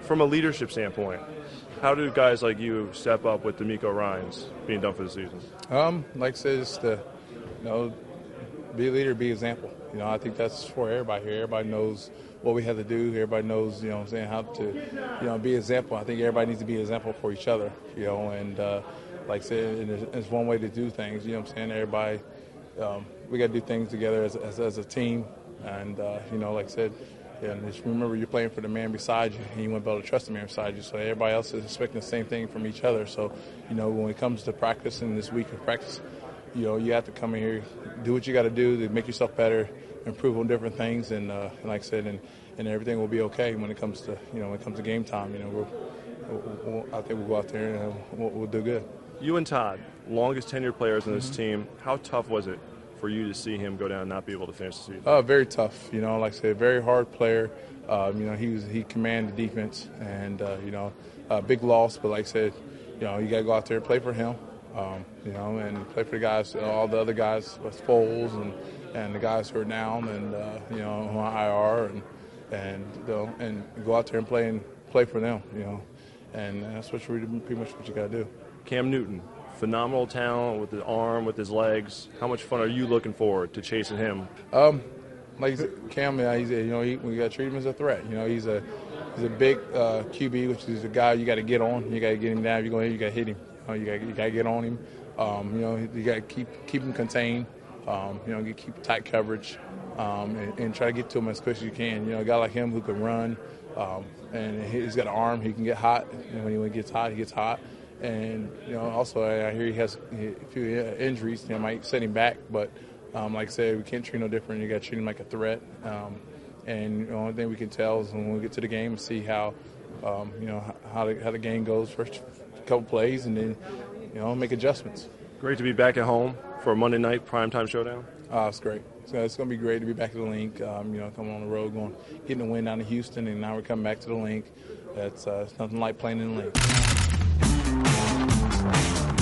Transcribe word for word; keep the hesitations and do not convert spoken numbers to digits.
from a leadership standpoint, how do guys like you step up with D'Amico Ryans being done for the season? Um, like I said, it's the, you know, be a leader, be example. You know, I think that's for everybody here. Everybody knows what we have to do. Everybody knows, you know what I'm saying, how to, you know, be example. I think everybody needs to be an example for each other, you know, and uh, like I said, it's one way to do things, you know what I'm saying? Everybody, um, we got to do things together as, as, as a team. And, uh, you know, like I said, yeah, and just remember you're playing for the man beside you, and you want to be able to trust the man beside you. So everybody else is expecting the same thing from each other. So, you know, when it comes to practice and this week of practice, you know, you have to come in here, do what you got to do to make yourself better, improve on different things, and, uh, and like I said, and, and everything will be okay when it comes to, you know, when it comes to game time. You know, we'll, we'll, we'll, I think we'll go out there and we'll, we'll do good. You and Todd, longest tenured players in this mm-hmm. team. How tough was it for you to see him go down and not be able to finish the season? Uh, very tough. You know, like I said, very hard player. Um, you know, he was he commanded the defense, and uh, you know, uh, big loss. But like I said, you know, you got to go out there and play for him. Um, you know, and play for the guys, all the other guys, Foles and and the guys who are down, and uh, you know, who are on I R, and and you know, and go out there and play and play for them. You know, and that's what you pretty much what you got to do. Cam Newton, phenomenal talent with his arm, with his legs. How much fun are you looking forward to chasing him? Um, like Cam, yeah, he's a, you know, he, we got to treat him as a threat. You know, he's a he's a big uh, Q B, which is a guy you got to get on. You got to get him down. If you go in, you got to hit him. You know, you got you got to get on him. Um, you know, you got to keep keep him contained. Um, you know, keep tight coverage, um, and, and try to get to him as quick as you can. You know, a guy like him who can run, um, and he's got an arm. He can get hot. You know, when he gets hot, he gets hot. And, you know, also I hear he has a few injuries that might set him back. But, um, like I said, we can't treat him no different. You got to treat him like a threat. Um, and the only thing we can tell is when we get to the game and see how, um, you know, how the, how the game goes, first couple plays, and then, you know, make adjustments. Great to be back at home for a Monday night primetime showdown. Uh, it's great. So it's going to be great to be back at the link. Um, you know, coming on the road, going getting a win down to Houston, and now we're coming back to the link. It's, uh, it's nothing like playing in the link.